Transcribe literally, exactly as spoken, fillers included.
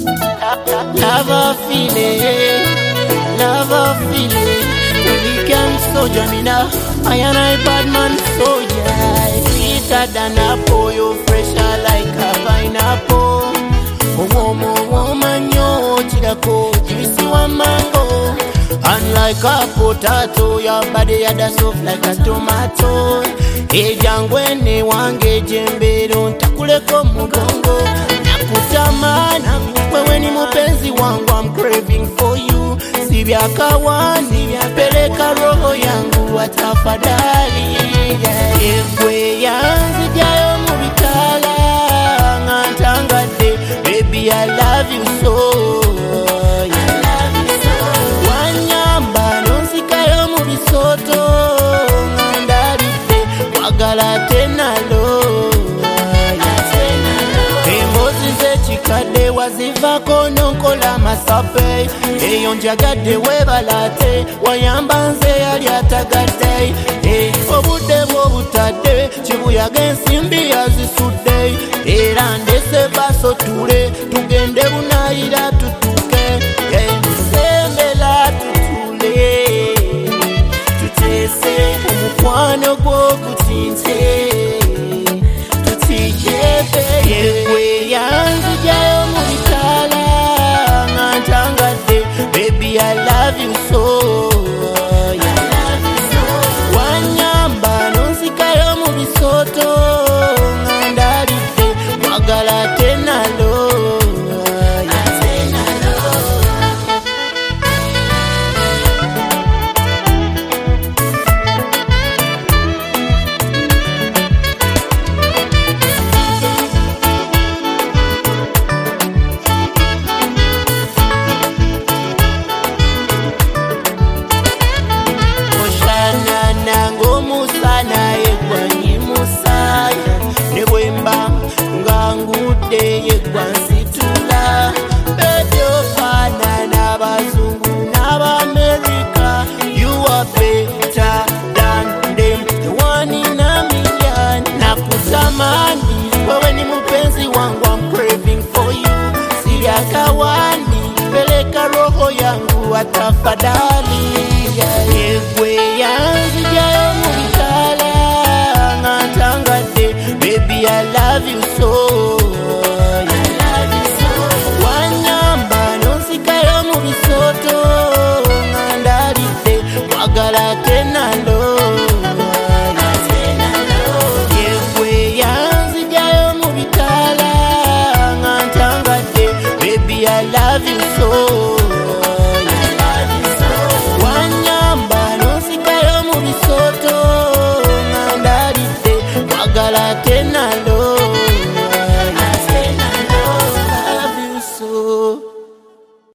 Love a feeling, love a feeling. We can so Jamina, I and I bad man so yeah. Sweeter than apple, you fresher like a pineapple. Oh, oh, woman, yo, chidako, juicy one mango. And like a potato, your body had a soft like a tomato. Hey, jangwene wange jembe, don't takule komugongo. Nakutamana, wewe ni mupenzi wangu, I'm craving for you. Sibia kawani, peleka roho yangu, watafadali. Ekwe yanzi jayo mubitala, ngantangade, baby I love you so. Soto ngandabite wagala tena lo embozi zechikade wazivako nonkola masape eyo njagadde webalate wayamba nze yali atagate obudde bw'obutadde kibuyaga ensimbi yazisudde era ndese basotule tugende bunayira tutuke sembela tutule omukwano gw'okutinte tutijebe yekwe yanzijayo mu bitala ngantangadde baby I love you so wanyamba nonzikayo mu bisoto ngandabidde wagala tenalo. Musana yegwanyi musaya nebwemba ngangude yegwansitula bebyofana n'abazungu n'abamerika. You are better than them, the one in a million. Nakutamani wewe ni mupenzi wangu, I'm craving for you. Siriakawani peleka roho yangu, watafadali.